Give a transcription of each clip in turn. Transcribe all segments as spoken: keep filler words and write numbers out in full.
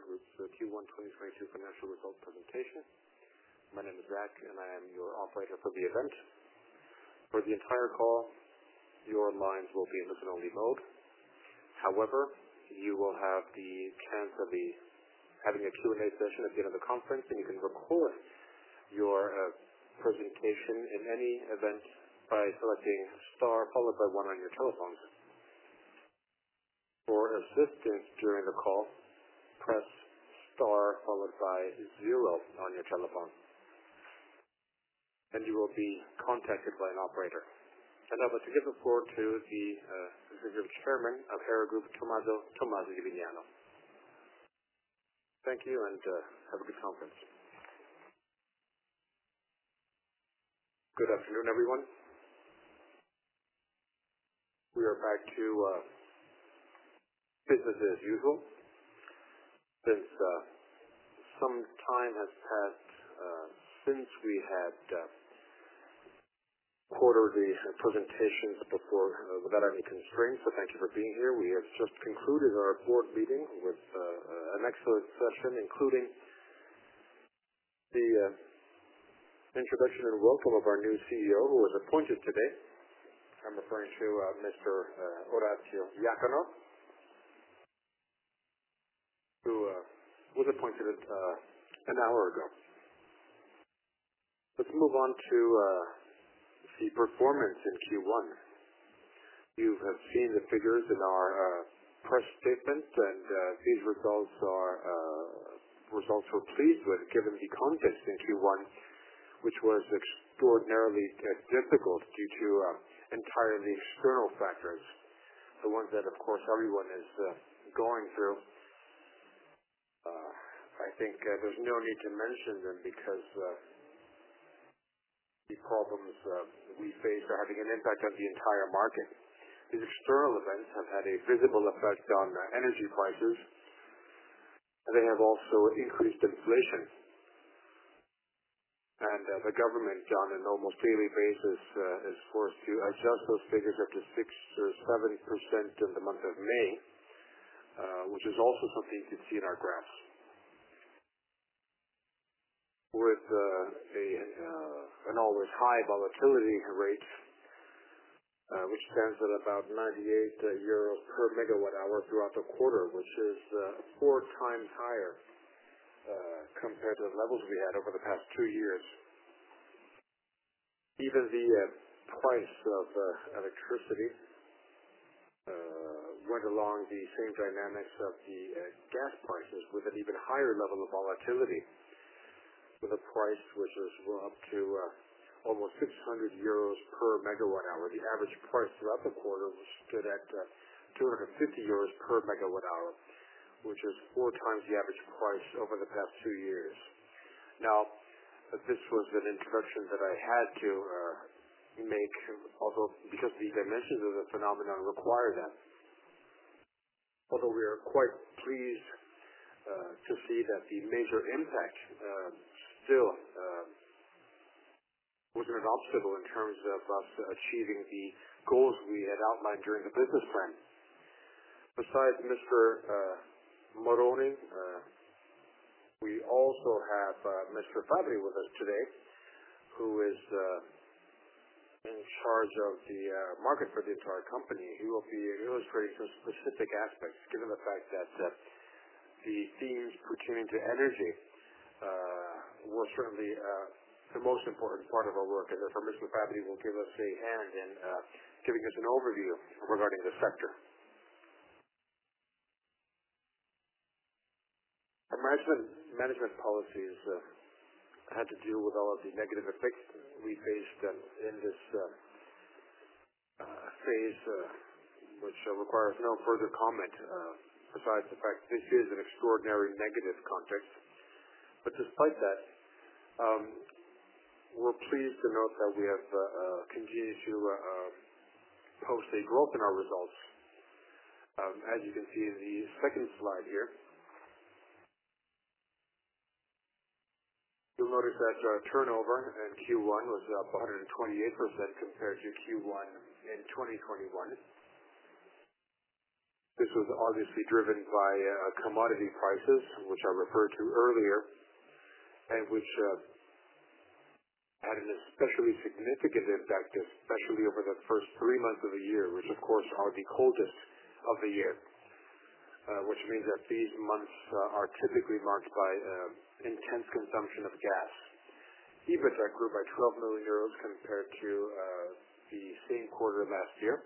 Group's uh, Q one twenty twenty-two financial results presentation. My name is Zach, and I am your operator for the event. For the entire call, your lines will be in listen-only mode. However, you will have the chance of the, having a Q and A session at the end of the conference, and you can record your uh, presentation in any event by selecting star followed by one on your telephones. For assistance during the call, press star followed by zero on your telephone, and you will be contacted by an operator. And I'd like to give the floor to the uh, Executive Chairman of Hera Group, Tommaso Tommaso Di Vignano. Thank you, and uh, have a good conference. Good afternoon, everyone. We are back to uh, business as usual. Since uh, some time has passed uh, since we had uh, quarterly presentations before uh, without any constraints, so thank you for being here. We have just concluded our board meeting with uh, an excellent session, including the uh, introduction and welcome of our new C E O, who was appointed today. I'm referring to uh, Mister Uh, Orazio Iacono, who uh, was appointed uh, an hour ago. Let's move on to uh, the performance in Q one. You have seen the figures in our uh, press statement, and uh, these results are uh, results we're pleased with, given the context in Q one, which was extraordinarily uh, difficult due to uh, entirely external factors, the ones that, of course, everyone is uh, going through. Uh, I think uh, there's no need to mention them because uh, the problems uh, we face are having an impact on the entire market. These external events have had a visible effect on uh, energy prices, and they have also increased inflation. And uh, the government, on an almost daily basis, uh, is forced to adjust those figures up to six or seven percent in the month of May. Uh, which is also something you can see in our graphs. With uh, a, uh, an always high volatility rate, uh, which stands at about ninety-eight uh, euros per megawatt hour throughout the quarter, which is uh, four times higher uh, compared to the levels we had over the past two years. Even the uh, price of uh, electricity Uh, went along the same dynamics of the uh, gas prices with an even higher level of volatility, with a price which is well, up to uh, almost six hundred euros per megawatt hour. The average price throughout the quarter stood at uh, two hundred fifty euros per megawatt hour, which is four times the average price over the past two years. Now, uh, this was an introduction that I had to uh, make, although because the dimensions of the phenomenon require that. Although we are quite pleased uh, to see that the major impact uh, still uh, wasn't an obstacle in terms of us achieving the goals we had outlined during the business plan. Besides Mister Uh, Moroni, uh, we also have uh, Mister Fabri with us today, who is uh, in charge of the uh, market for the entire company. He will be illustrating some specific aspects, given the fact that uh, the themes pertaining to energy uh, were certainly uh, the most important part of our work, and therefore Mister Fabri will give us a hand in uh, giving us an overview regarding the sector. Our management, management policies uh, had to deal with all of the negative effects we faced um, in this uh, uh, phase, uh, which uh, requires no further comment, uh, besides the fact this is an extraordinary negative context. But despite that, um, we're pleased to note that we have uh, uh, continued to uh, uh, post a growth in our results. Um, as you can see in the second slide here, you'll notice that our turnover in Q one was up one hundred twenty-eight percent compared to Q one in twenty twenty-one. This was obviously driven by uh, commodity prices, which I referred to earlier, and which uh, had an especially significant impact, especially over the first three months of the year, which of course are the coldest of the year, uh, which means that these months uh, are typically marked by uh, intense consumption of gas. EBITDA grew by twelve million euros compared to uh, the same quarter last year,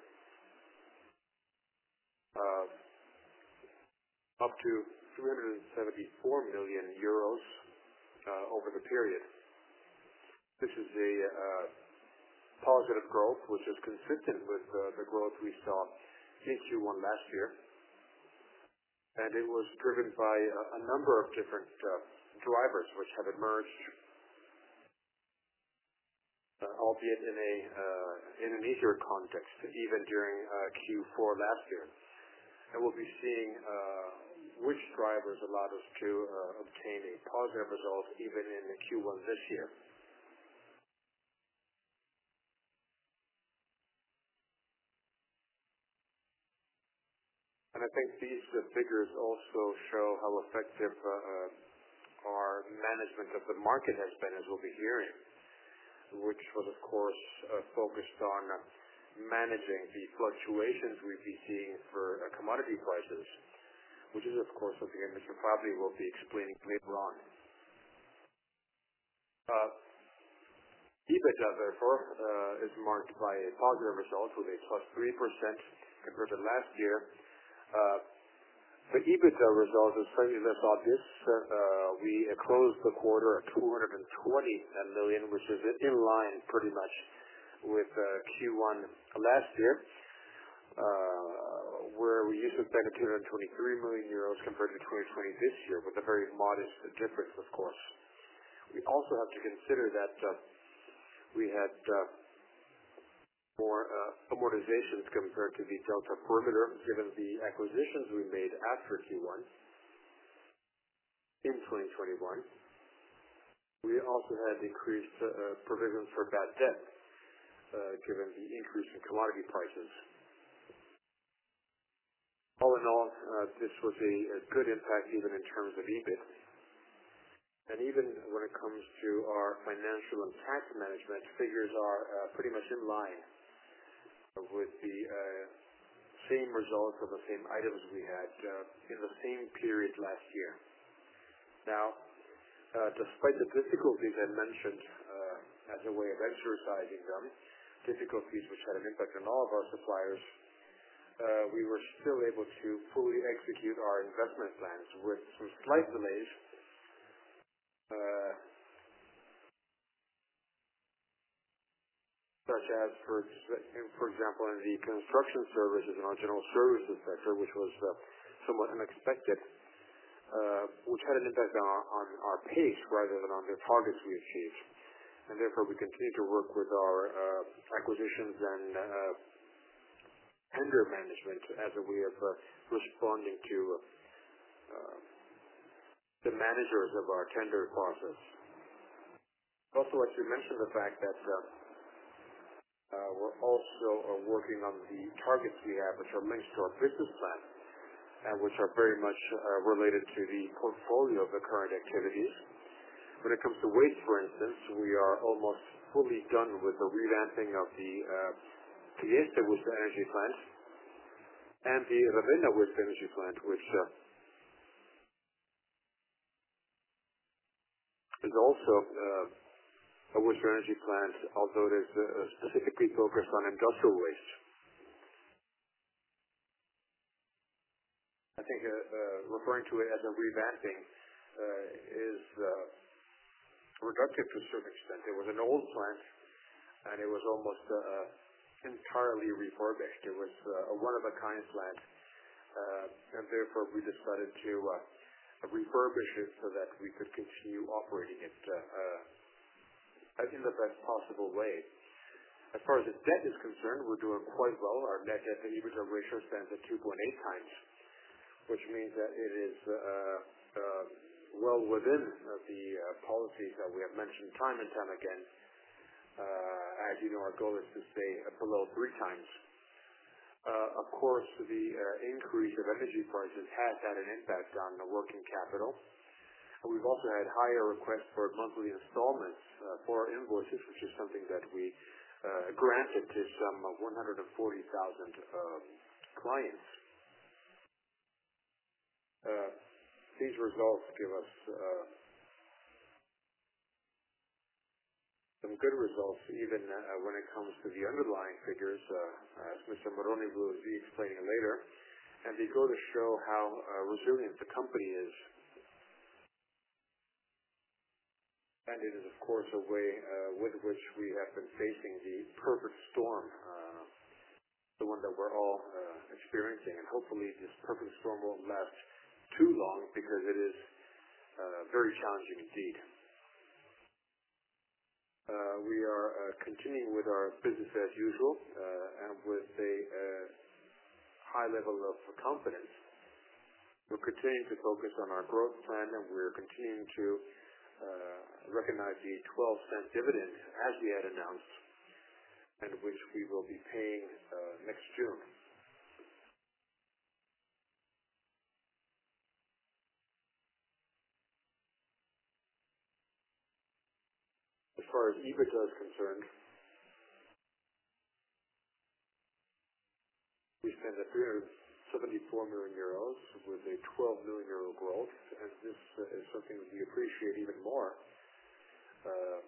uh, up to three hundred seventy-four million euros uh, over the period. This is a uh, positive growth, which is consistent with uh, the growth we saw in Q one last year, and it was driven by a, a number of different uh, drivers which have emerged, uh, albeit in a uh, in an easier context, even during uh, Q four last year. And we'll be seeing uh, which drivers allowed us to uh, obtain a positive result even in Q one this year. And I think these uh, figures also show how effective uh, uh, our management of the market has been, as we'll be hearing, which was, of course, uh, focused on uh, managing the fluctuations we'd be seeing for uh, commodity prices, which is, of course, something that Mister Fabri will be explaining later on. Uh, EBITDA, therefore, uh, is marked by a positive result with a plus three percent compared to last year. Uh, the EBITDA result is slightly less obvious. Uh, uh, we uh, closed the quarter at two hundred twenty million, which is in line pretty much with uh, Q one last year, uh, where we used to spend two hundred twenty-three million euros compared to twenty twenty this year, with a very modest difference, of course. We also have to consider that uh, we had uh, more uh, amortizations compared to the Delta perimeter, given the acquisitions we made after Q one in twenty twenty-one. We also had increased uh, provisions for bad debt, uh, given the increase in commodity prices. All in all, uh, this was a, a good impact even in terms of EBIT. And even when it comes to our financial and tax management, figures are uh, pretty much in line with the uh, same results of the same items we had uh, in the same period last year. Now, uh, despite the difficulties I mentioned uh, as a way of exercising them, difficulties which had an impact on all of our suppliers, uh, we were still able to fully execute our investment plans with some slight delays, uh, such as, for, ex- for example, in the construction services and our general services sector, which was uh, somewhat unexpected, uh, which had an impact on our, on our pace rather than on the targets we achieved. And therefore, we continue to work with our uh, acquisitions and uh, tender management as a way of uh, responding to uh, the managers of our tender process. Also, I should mention the fact that uh, uh, we're also uh, working on the targets we have, which are linked to our business plan, and which are very much uh, related to the portfolio of the current activities. When it comes to waste, for instance, we are almost fully done with the revamping of the uh, Trieste waste energy plant and the Ravenna waste energy plant, which uh, is also uh, a waste energy plant, although it is uh, specifically focused on industrial waste. I think uh, uh, referring to it as a revamping uh, is uh, reductive to a certain extent. It was an old plant, and it was almost uh, entirely refurbished. It was uh, a one-of-a-kind plant, uh, and therefore we decided to uh, refurbish it so that we could continue operating it uh, uh, in the best possible way. As far as the debt is concerned, we're doing quite well. Our net debt to EBITDA ratio stands at two point eight times, which means that it is uh, uh, well within uh, the uh, policies that we have mentioned time and time again. Uh, as you know, our goal is to stay uh, below three times. Uh, of course, the uh, increase of energy prices has had an impact on the working capital. And we've also had higher requests for monthly installments uh, for our invoices, which is something that we uh, granted to some uh, one hundred forty thousand um, clients. Uh, these results give us uh, some good results, even uh, when it comes to the underlying figures, uh, as Mister Moroni will be explaining later. And they go to show how uh, resilient the company is. And it is, of course, a way uh, with which we have been facing the perfect storm, uh, the one that we're all uh, experiencing. And hopefully this perfect storm won't last too long, because it is uh, very challenging indeed. Uh, we are uh, continuing with our business as usual, uh, and with a uh, high level of confidence. We're continuing to focus on our growth plan, and we're continuing to uh, recognize the twelve cent dividend as we had announced, and which we will be paying uh, next June. As far as EBITDA is concerned, we spent at three hundred seventy-four million euros with a twelve million euro growth, and this uh, is something that we appreciate even more. Uh,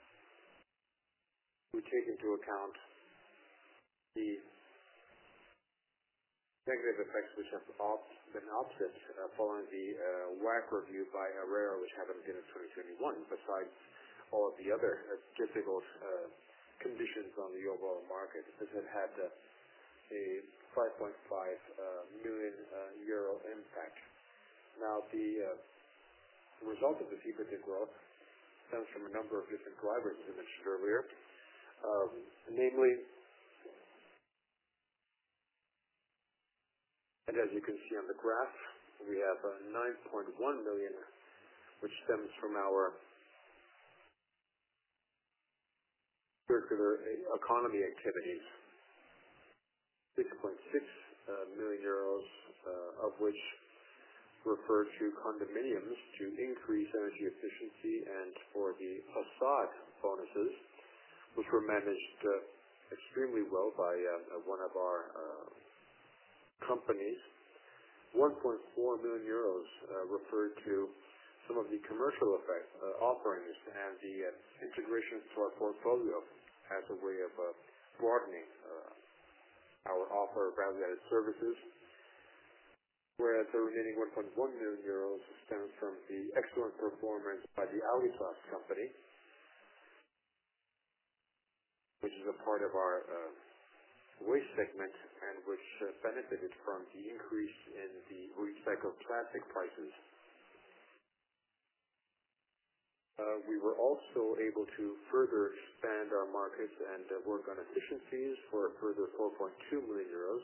we take into account the negative effects which have op- been offset uh, following the uh, W A C review by ARERA, which happened in twenty twenty-one, besides all of the other uh, difficult uh, conditions on the overall market. This had had uh, a five point five uh, million uh, euro impact. Now, the uh, result of this EBITDA growth stems from a number of different drivers, as I mentioned earlier, um, namely, and as you can see on the graph, we have uh, nine point one million, which stems from our circular economy activities, six point six uh, million euros, uh, of which refer to condominiums to increase energy efficiency, and for the facade bonuses, which were managed uh, extremely well by uh, one of our uh, companies. one point four million euros uh, referred to some of the commercial effect, uh, offerings and the uh, integrations to our portfolio as a way of uh, broadening uh, our offer of value-added services, whereas the remaining one point one million euros stems from the excellent performance by the Alitas company, which is a part of our uh, waste segment, and which uh, benefited from the increase in the recycled plastic prices. Uh, we were also able to further expand our markets and uh, work on efficiencies for a further four point two million euros,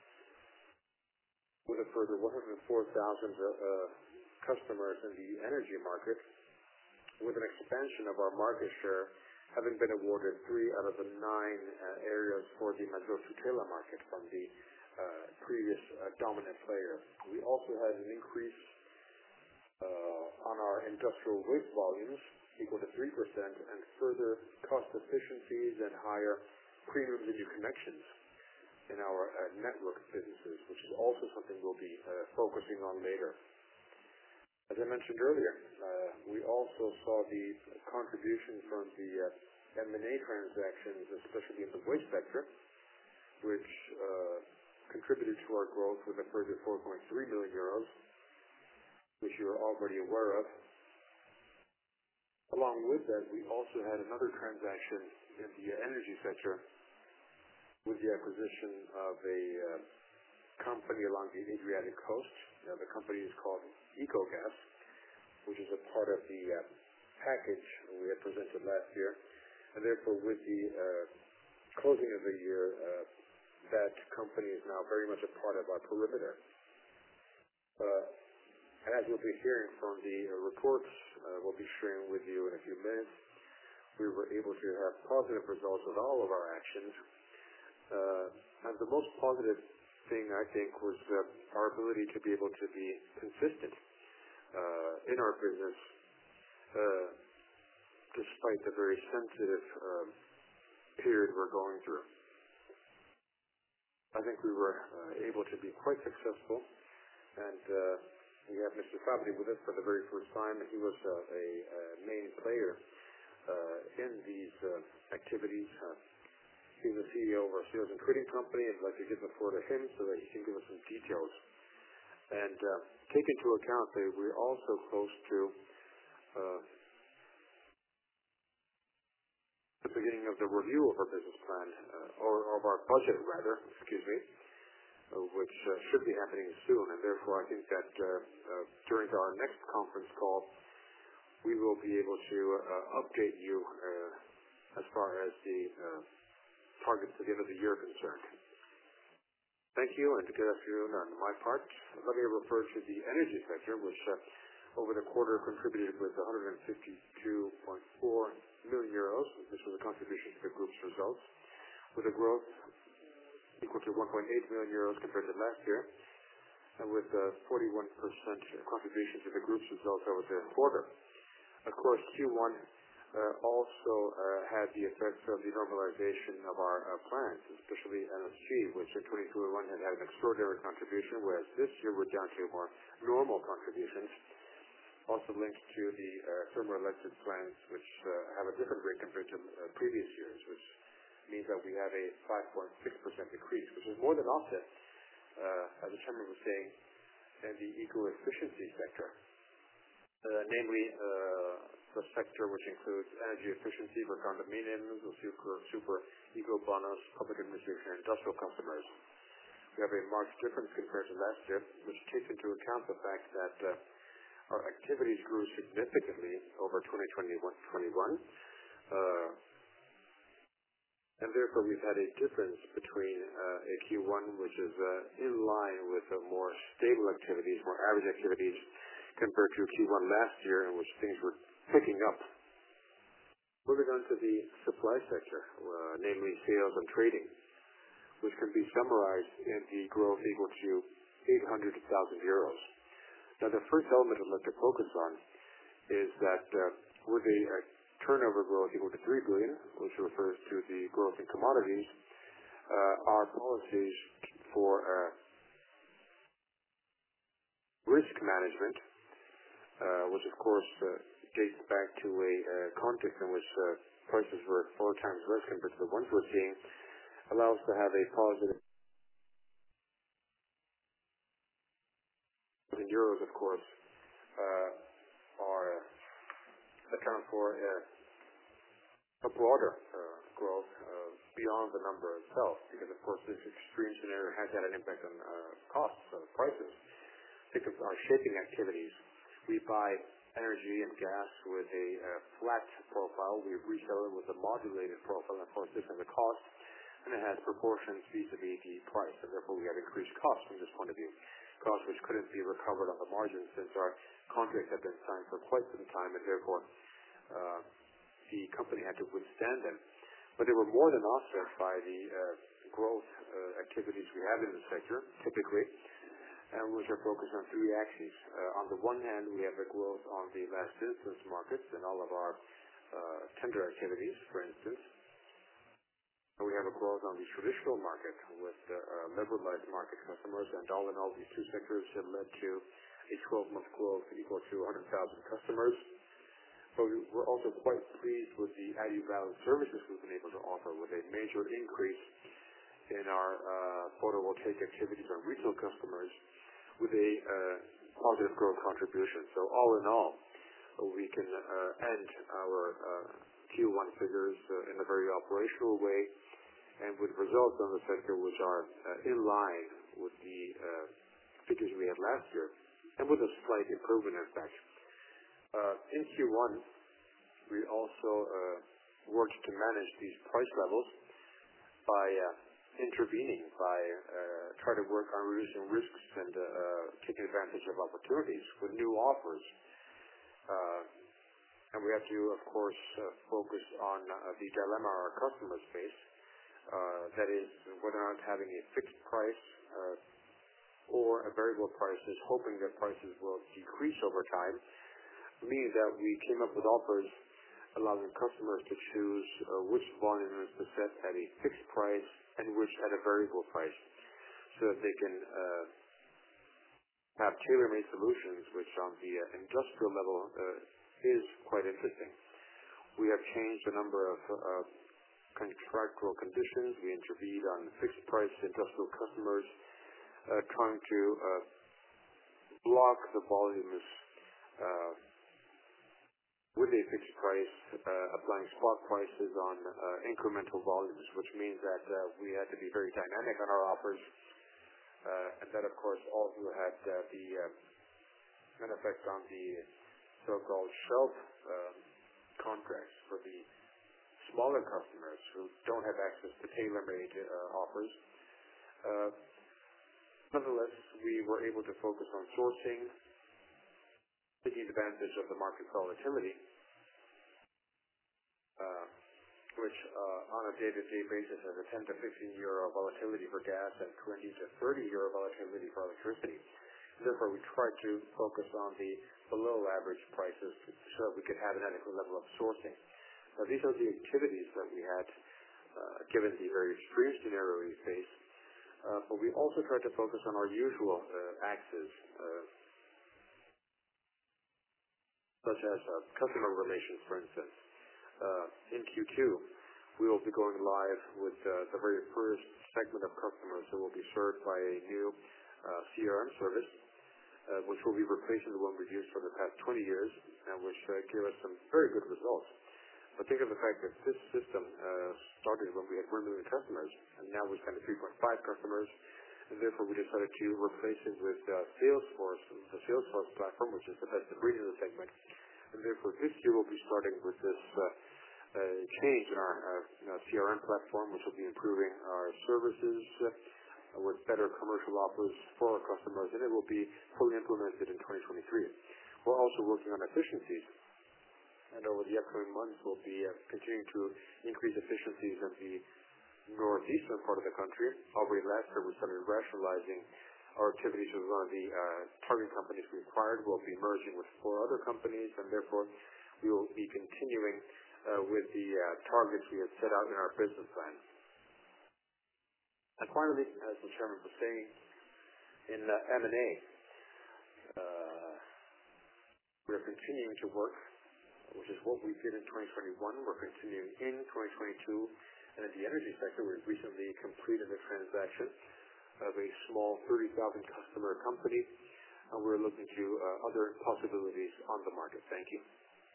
with a further one hundred four thousand uh, uh, customers in the energy market, with an expansion of our market share, having been awarded three out of the nine uh, areas for the Maggior Tutela market from the uh, previous uh, dominant player. We also had an increase uh, on our industrial waste volumes, equal to three percent, and further cost efficiencies and higher premiums and new connections in our uh, network businesses, which is also something we'll be uh, focusing on later. As I mentioned earlier, uh, we also saw the contribution from the uh, M and A transactions, especially in the waste sector, which uh, contributed to our growth with a further four point three million euros, which you are already aware of. Along with that, we also had another transaction in the energy sector with the acquisition of a uh, company along the Adriatic coast. Uh, the company is called EcoGas, which is a part of the uh, package we had presented last year. And therefore, with the uh, closing of the year, uh, that company is now very much a part of our perimeter. Uh, and as you'll be hearing from the uh, reports uh, we'll be sharing with you in a few minutes, we were able to have positive results with all of our actions, Uh, and the most positive thing, I think, was uh, our ability to be able to be consistent uh, in our business, uh, despite the very sensitive uh, period we're going through. I think we were uh, able to be quite successful, and uh, we have Mister Fabri with us for the very first time. He was uh, a, a main player uh, in these uh, activities. Uh, he's the C E O of our sales and trading company. I'd like to give the floor to him so that he can give us some details. And uh, take into account that we're also close to uh, the beginning of the review of our business plan, uh, or of our budget, rather, excuse me, uh, which uh, should be happening soon. And therefore, I think that uh, uh, during our next conference call, we will be able to uh, update you uh, as far as the uh, targets at the end of the year are concerned. Thank you, and good afternoon on my part. Let me refer to the energy sector, which uh, over the quarter contributed with one hundred fifty-two point four million euros. This was a contribution to the group's results, with a growth equal to one point eight million euros compared to last year, and with a forty-one percent contribution to the group's results over the quarter. Of course, Q one uh, also uh, had the effects of the normalization of our uh, plants, especially N S G, which in twenty twenty-one had had an extraordinary contribution, whereas this year we're down to more normal contributions, also linked to the uh, thermoelectric plants, which uh, have a different rate compared to uh, previous years, which means that we have a five point six percent decrease, which is more than offset, uh, as the chairman was saying, in the eco-efficiency sector. Uh, namely, uh, the sector which includes energy efficiency for condominiums, super, super eco-bonus, public administration, and industrial customers. We have a marked difference compared to last year, which takes into account the fact that uh, our activities grew significantly over twenty twenty-one, uh, and therefore we've had a difference between uh, a Q one, which is uh, in line with uh, more stable activities, more average activities, compared to Q one last year, in which things were picking up. Moving on to the supply sector, uh, namely sales and trading, which can be summarized in the growth equal to eight hundred thousand euros. Now, the first element I'd like to focus on is that uh, with a, a turnover growth equal to three billion dollars, which refers to the growth in commodities, uh, our policies for uh, risk management, Uh, which of course uh, dates back to a uh, context in which uh, prices were four times less compared to the ones we're seeing, allows to have a positive in euros, of course, uh, are uh, account for uh, a broader uh, growth uh, beyond the number itself, because of course this extreme scenario has had an impact on uh, costs, uh, prices. Think of our shaping activities. We buy energy and gas with a uh, flat profile. We resell it with a modulated profile. Of course, this has a cost, and it has proportions vis-a-vis the price, and therefore we have increased costs from this point of view. Costs which couldn't be recovered on the margin since our contracts have been signed for quite some time, and therefore uh, the company had to withstand them. But they were more than offset by the uh, growth uh, activities we have in the sector, typically, and which are focused on three axes. Uh, on the one hand, we have a growth on the last instance markets and all of our uh, tender activities, for instance. And we have a growth on the traditional market with uh, uh, liberalized market customers, and all in all, these two sectors have led to a twelve-month growth equal to one hundred thousand customers. But we- we're also quite pleased with the added-value services we've been able to offer, with a major increase in our uh, photovoltaic activities on retail customers, with a uh, positive growth contribution. So all in all, uh, we can uh, end our uh, Q one figures uh, in a very operational way, and with results on the sector which are uh, in line with the uh, figures we had last year, and with a slight improvement, in fact. Uh, in Q one, we also uh, worked to manage these price levels by uh, intervening, by uh, trying to work on reducing risks and uh, uh, taking advantage of opportunities with new offers. Uh, and we have to, of course, uh, focus on uh, the dilemma our customers face, Uh, that is, whether or not having a fixed price uh, or a variable prices, hoping that prices will decrease over time, meaning that we came up with offers allowing customers to choose uh, which volumes to set at a fixed price and which at a variable price, so that they can uh, have tailor-made solutions, which on the uh, industrial level uh, is quite interesting. We have changed a number of uh, contractual conditions. We intervened on fixed-price industrial customers, uh, trying to uh, block the volumes uh, with a fixed price, uh, applying spot prices on uh, incremental volumes, which means that uh, we had to be very dynamic on our offers. Uh, and that, of course, also had uh, the uh, an effect on the so-called shelf um, contracts for the smaller customers who don't have access to tailor-made uh, offers. Uh, nonetheless, we were able to focus on sourcing, taking advantage of the market volatility, uh, which uh, on a day-to-day basis has a ten to fifteen euro volatility for gas and twenty to thirty euro volatility for electricity. Therefore, we tried to focus on the below-average prices so that we could have an adequate level of sourcing. Now, these are the activities that we had, uh, given the very extreme scenario we face. Uh, but we also tried to focus on our usual uh, axes, uh, such as uh, customer relations, for instance. Uh, in Q two, we will be going live with uh, the very first segment of customers that will be served by a new uh, C R M service, uh, which will be replacing the one we've used for the past twenty years, and which uh, gave us some very good results. But think of the fact that this system uh, started when we had one million customers, and now we stand at three point five customers, and therefore we decided to replace it with uh, Salesforce, the Salesforce platform, which is the best of breed in the segment. And therefore this year we'll be starting with this uh, uh, change in our, uh, in our C R M platform, which will be improving our services uh, with better commercial offers for our customers, and it will be fully implemented in twenty twenty-three. We're also working on efficiencies. And over the upcoming months, we'll be uh, continuing to increase efficiencies in the northeastern part of the country. Already last year, we started rationalizing our activities with one of the uh, target companies we acquired. We'll be merging with four other companies, and therefore we will be continuing uh, with the uh, targets we have set out in our business plan. And finally, as the chairman was saying, in uh, M and A, uh, we're continuing to work, which is what we did in twenty twenty-one. We're continuing in twenty twenty-two. And in the energy sector, we've recently completed a transaction of a small thirty thousand customer company, and we're looking to uh, other possibilities on the market. Thank you.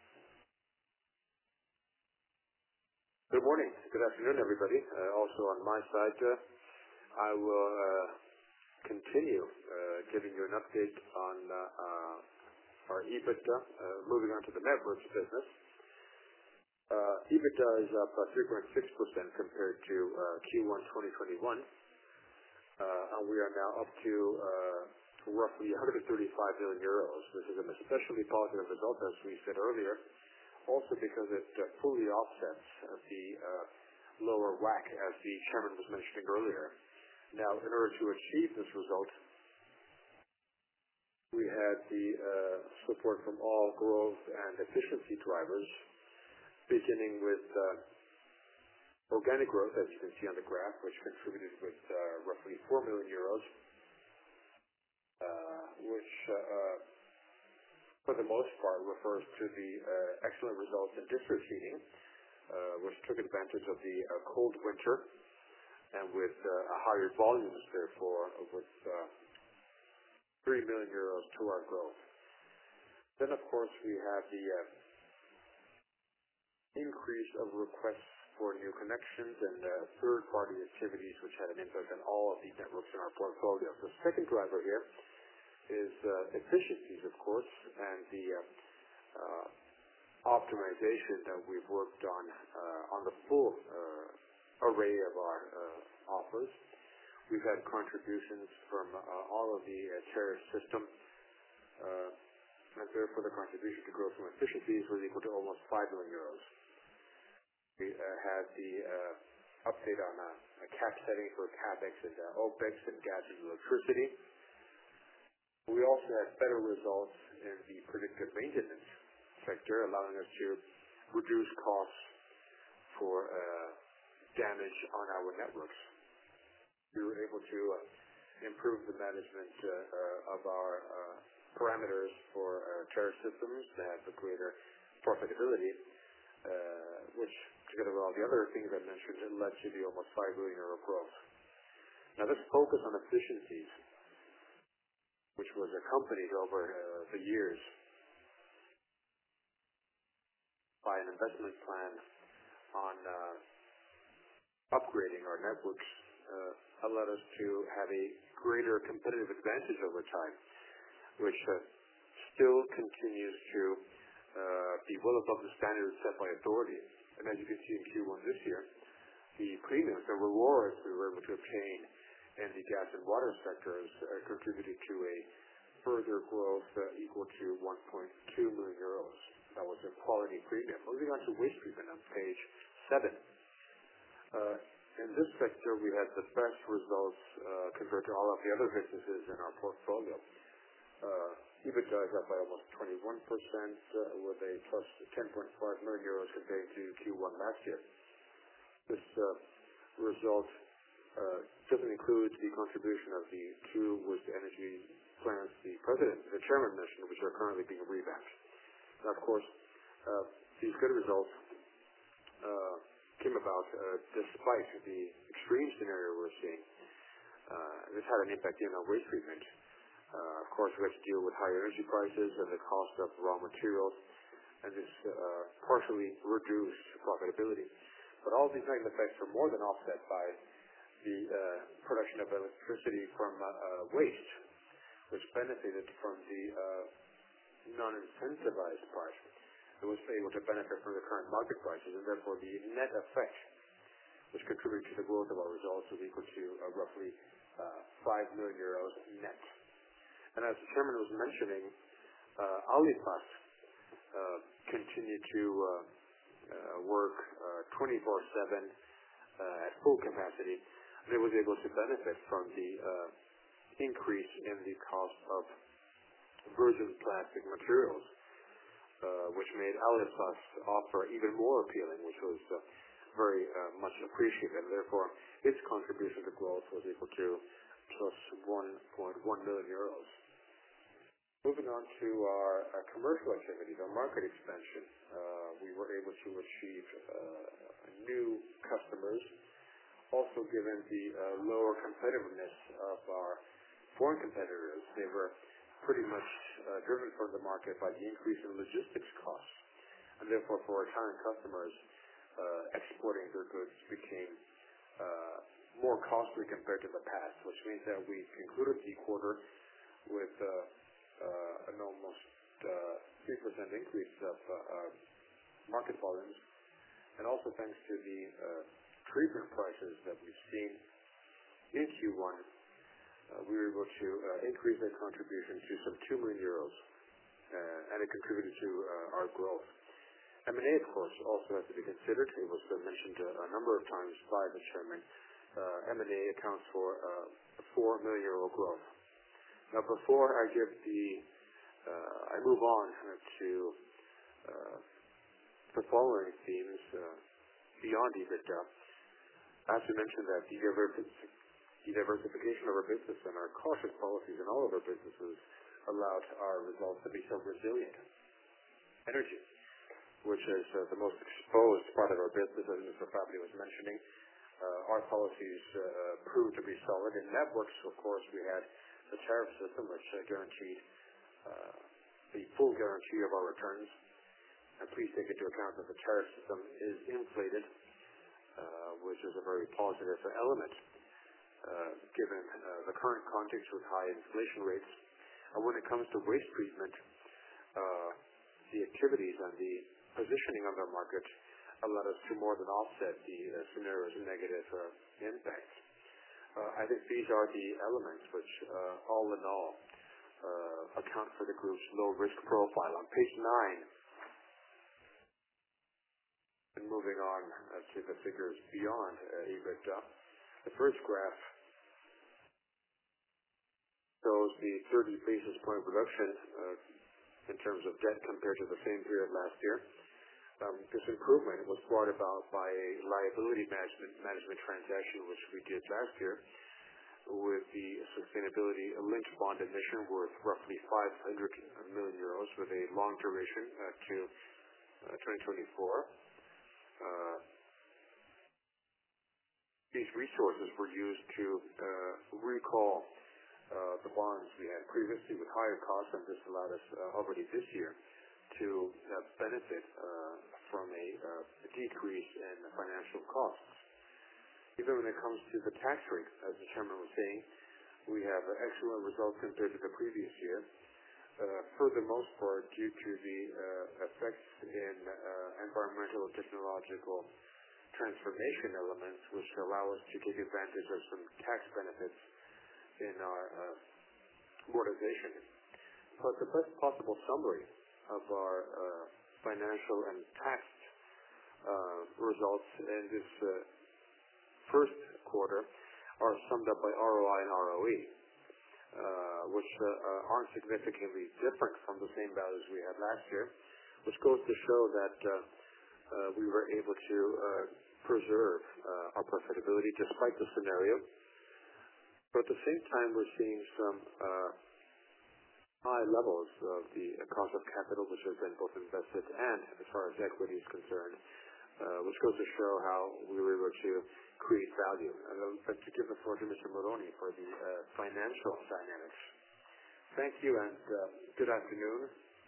Good morning. Good afternoon, everybody. Uh, also on my side, uh, I will uh, continue uh, giving you an update on uh, uh, our EBITDA, uh, moving on to the networks business. Uh, EBITDA is up uh, three point six percent compared to uh, Q one twenty twenty-one, uh, and we are now up to uh, roughly one hundred thirty-five million euros. This is an especially positive result, as we said earlier, also because it uh, fully offsets uh, the uh, lower W A C, as the chairman was mentioning earlier. Now, in order to achieve this result, we had the uh, support from all growth and efficiency drivers, beginning with uh, organic growth, as you can see on the graph, which contributed with uh, roughly four million euros, uh, which uh, uh, for the most part refers to the uh, excellent results in district heating, uh, which took advantage of the uh, cold winter, and with uh, a higher volumes, therefore, with uh, three million euros to our growth. Then, of course, we have the uh, increase of requests for new connections and uh, third-party activities, which had an impact on all of the networks in our portfolio. The second driver here is uh, efficiencies, of course, and the uh, uh, optimization that we've worked on uh, on the full uh, array of our uh, offers. We've had contributions from uh, all of the uh, tariff system, uh, and therefore the contribution to growth from efficiencies was equal to almost five million euros. We uh, had the uh, update on a, a cap setting for CapEx and uh, OpEx and gas and electricity. We also had better results in the predictive maintenance sector, allowing us to reduce costs for uh, damage on our networks. We were able to uh, improve the management uh, uh, of our uh, parameters for uh, tariff systems to have a greater profitability, uh, which, together with all the other things I mentioned, it led to the almost five billion euro growth. Now, this focus on efficiencies, which was accompanied over uh, the years by an investment plan on uh, upgrading our networks, uh, allowed us to have a greater competitive advantage over time, which uh, still continues to uh, be well above the standards set by authority. And as you can see in Q one this year, the premiums, the rewards we were able to obtain in the gas and water sectors uh, contributed to a further growth uh, equal to one point two million euros. That was a quality premium. Moving on to waste treatment on page seven. Uh, in this sector, we had the best results uh, compared to all of the other businesses in our portfolio. Uh, EBITDA is up by almost twenty-one percent uh, with a plus ten point five million euros compared to Q one last year. This uh, result uh, doesn't include the contribution of the two waste-to-energy plants the president, the chairman mentioned, which are currently being revamped. Now, of course, uh, these good results uh, came about uh, despite the extreme scenario we're seeing. Uh, this had an impact in on waste treatment. Uh, of course, we had to deal with higher energy prices and the cost of raw materials, and this uh, partially reduced profitability. But all these negative effects are more than offset by the uh, production of electricity from uh, uh, waste, which benefited from the uh, non-incentivized part. It was able to benefit from the current market prices, and therefore the net effect, which contributed to the growth of our results, was equal to uh, roughly uh, five million euros net. And as the chairman was mentioning, uh, Aliplast uh, continued to uh, uh, work uh, twenty-four seven uh, at full capacity, and it was able to benefit from the uh, increase in the cost of virgin plastic materials, uh, which made Aliplast offer even more appealing, which was uh, very uh, much appreciated. And therefore, its contribution to growth was equal to plus one point one million euros. Moving on to our, our commercial activities, our market expansion, uh, we were able to achieve uh, new customers. Also, given the uh, lower competitiveness of our foreign competitors, they were pretty much uh, driven from the market by the increase in logistics costs, and therefore for Italian customers, uh, exporting their goods became uh, more costly compared to the past, which means that we concluded the quarter with uh, uh, an almost uh, three percent increase of uh, uh, market volumes, and also thanks to the uh, treatment prices that we've seen in Q one, uh, we were able to uh, increase their contribution to some two million euros, uh, and it contributed to uh, our growth. M and A, of course, also has to be considered. It was uh, mentioned uh, a number of times by the chairman. Uh, M and A accounts for uh, a four million euro growth. Now, before I give the, uh, I move on to uh, the following themes uh, beyond EBITDA. I have to mention that the, diversif- the diversification of our business and our cautious policies in all of our businesses allowed our results to be so resilient. Energy, which is uh, the most exposed part of our business, as Mister Fabio was mentioning, uh, our policies uh, proved to be solid. In networks, of course, we had the tariff system, which uh, guaranteed uh, the full guarantee of our returns. And please take into account that the tariff system is inflated, uh, which is a very positive element uh, given uh, the current context with high inflation rates. And when it comes to waste treatment, uh, the activities and the positioning of the market allowed us to more than offset the uh, scenario's negative uh, impacts. Uh, I think these are the elements which, uh, all in all, uh, account for the group's low risk profile. On page nine, And moving on uh, to the figures beyond uh, EBITDA, the first graph shows the thirty basis point reduction uh, in terms of debt compared to the same period last year. Um, this improvement was brought about by a liability management management transaction which we did last year with the sustainability linked bond emission worth roughly five hundred million euros with a long duration uh, to uh, twenty twenty-four. Uh, these resources were used to uh, recall uh, the bonds we had previously with higher costs, and this allowed us uh, already this year to uh, benefit uh, from a, uh, a decrease in financial costs. Even when it comes to the tax rate, as the chairman was saying, we have excellent results compared to the previous year. Uh, for the most part, due to the uh, effects in uh, environmental and technological transformation elements, which allow us to take advantage of some tax benefits in our uh, amortization. But the best possible summary of our uh, financial and tax uh, results in this uh, first quarter are summed up by R O I and R O E. Uh, which uh, uh, aren't significantly different from the same values we had last year, which goes to show that uh, uh, we were able to uh, preserve uh, our profitability despite the scenario. But at the same time, we're seeing some uh, high levels of the cost of capital, which has been both invested and, as far as equity is concerned, uh, which goes to show how we were able to create value. And I'd like to give the floor to Mister Moroni for the uh, financial dynamics. Thank you, and uh, good afternoon.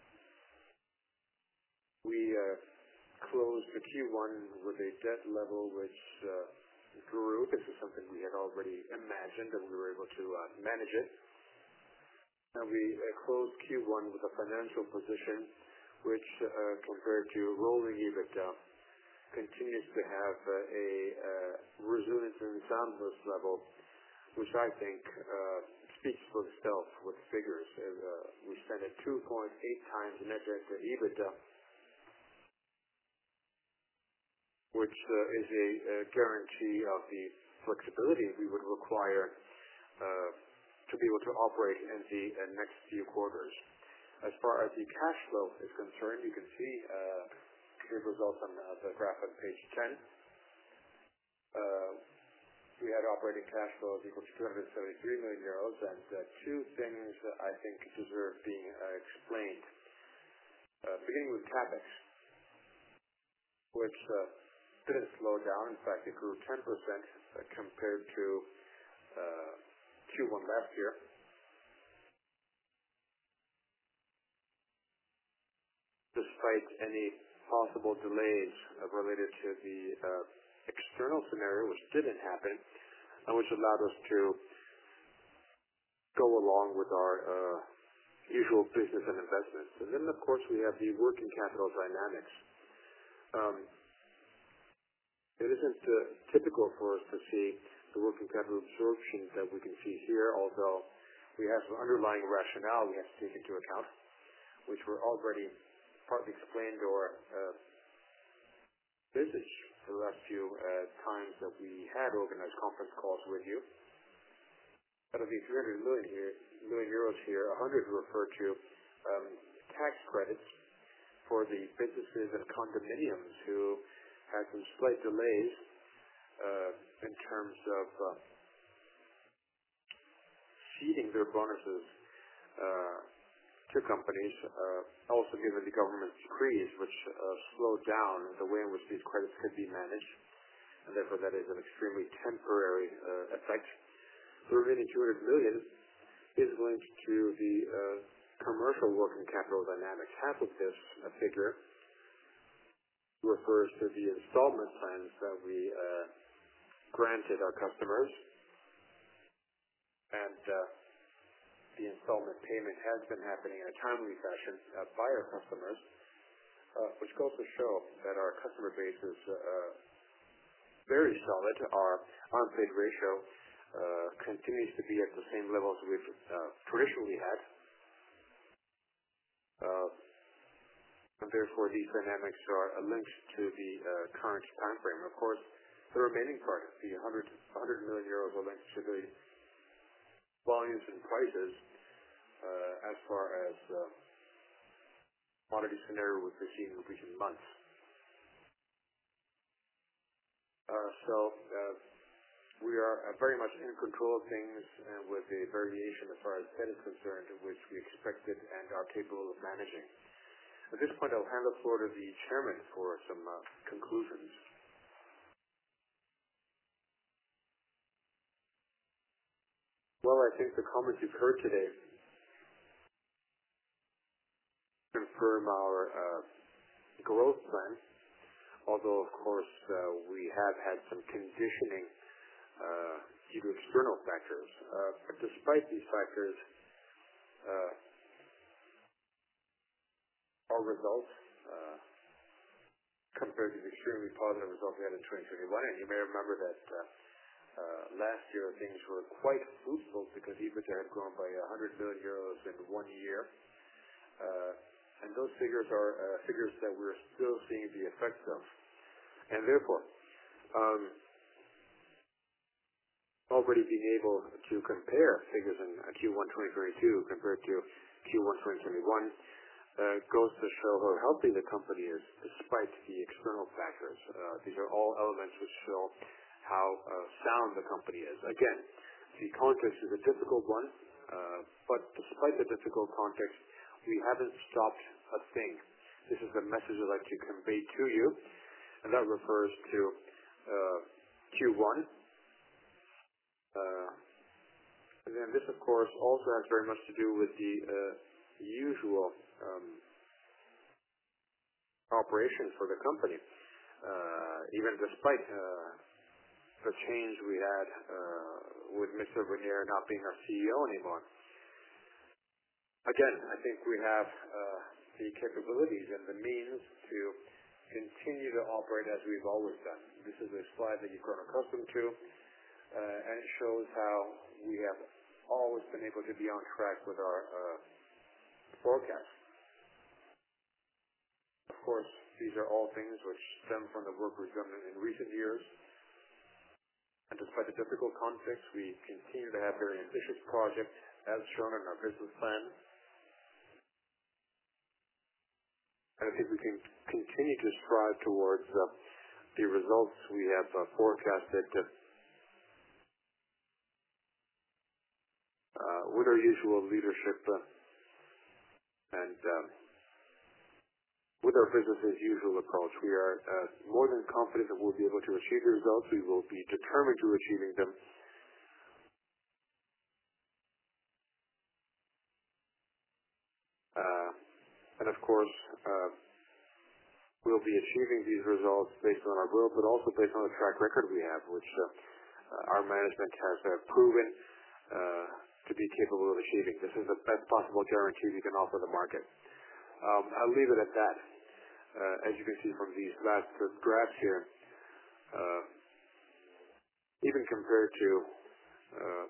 We uh, closed the Q one with a debt level which uh, grew. This is something we had already imagined, and we were able to uh, manage it. And we uh, closed Q one with a financial position which, uh, compared to rolling EBITDA, continues to have uh, a uh, resilience and soundness level, which I think uh, speaks for itself with figures. Uh, we stand at two point eight times net debt to EBITDA, which uh, is a, a guarantee of the flexibility we would require uh, to be able to operate in the uh, next few quarters. As far as the cash flow is concerned, you can see uh, the results on uh, the graph on page ten. Uh, we had operating cash flows equal to two hundred seventy-three million euros, and uh, two things that I think deserve being uh, explained. Uh, beginning with CapEx, which uh, didn't slow down. In fact, it grew ten percent uh, compared to uh, Q one last year. Despite any possible delays uh, related to the uh, external scenario, which didn't happen, and which allowed us to go along with our uh, usual business and investments. And then, of course, we have the working capital dynamics. Um, it isn't uh, typical for us to see the working capital absorption that we can see here, although we have some underlying rationale we have to take into account, which were already partly explained or uh, visaged for the last few uh, times that we had organized conference calls with you. Out of the three hundred million, here, million euros here, one hundred refer to um, tax credits for the businesses and condominiums who had some slight delays uh, in terms of uh, feeding their bonuses uh, to companies, uh, also given the government's decrees, which uh, slowed down the way in which these credits could be managed, and therefore that is an extremely temporary uh, effect. The remaining two hundred million is linked to the uh, commercial working capital dynamics. Half of this uh, figure refers to the installment plans that we uh, granted our customers, and uh, the installment payment has been happening in a timely fashion uh, by our customers, uh, which goes to show that our customer base is uh, very solid. Our unpaid ratio uh, continues to be at the same levels we've uh, traditionally had. Uh, and therefore these dynamics are linked to the uh, current time frame. Of course, the remaining part, the one hundred, one hundred million euros, are linked to the volumes and prices uh, as far as uh, commodity scenario we've seen in recent months. Uh, so uh, we are uh, very much in control of things, and with a variation as far as debt is concerned, which we expected and are capable of managing. At this point, I'll hand the floor to the chairman for some uh, conclusions. Well, I think the comments you've heard today confirm our uh, growth plan, although, of course, uh, we have had some conditioning uh, due to external factors. Uh, but despite these factors, uh, our results, uh, compared to the extremely positive results we had in twenty twenty-one, and you may remember that uh, uh, last year things were quite fruitful because EBITDA had grown by one hundred million euros in one year. Uh, and those figures are uh, figures that we're still seeing the effects of. And therefore, um, already being able to compare figures in uh, Q one twenty twenty-two compared to Q one twenty twenty-one uh, goes to show how healthy the company is despite the external factors. Uh, these are all elements which show how uh, sound the company is. Again, the context is a difficult one, uh, but despite the difficult context, we haven't stopped a thing. This is the message I'd like to convey to you, and that refers to uh, Q one. Uh, and then this, of course, also has very much to do with the uh, usual um, operation for the company. Uh, even despite uh, the change we had uh, with Mister Vernier not being our C E O anymore. Again, I think we have uh, the capabilities and the means to continue to operate as we've always done. This is a slide that you've grown accustomed to, uh, and it shows how we have always been able to be on track with our uh, forecast. Of course, these are all things which stem from the work we've done in recent years. And despite the difficult context, we continue to have very ambitious projects as shown in our business plan. And I think we can continue to strive towards uh, the results we have uh, forecasted uh, uh, with our usual leadership uh, and um, with our business as usual approach. We are uh, more than confident that we'll be able to achieve the results. We will be determined to achieving them. Uh, and of course, uh, we'll be achieving these results based on our will, but also based on the track record we have, which uh, uh, our management has uh, proven uh, to be capable of achieving. This is the best possible guarantee we can offer the market. Um, I'll leave it at that. Uh, as you can see from these last uh, graphs here, uh, even compared to uh,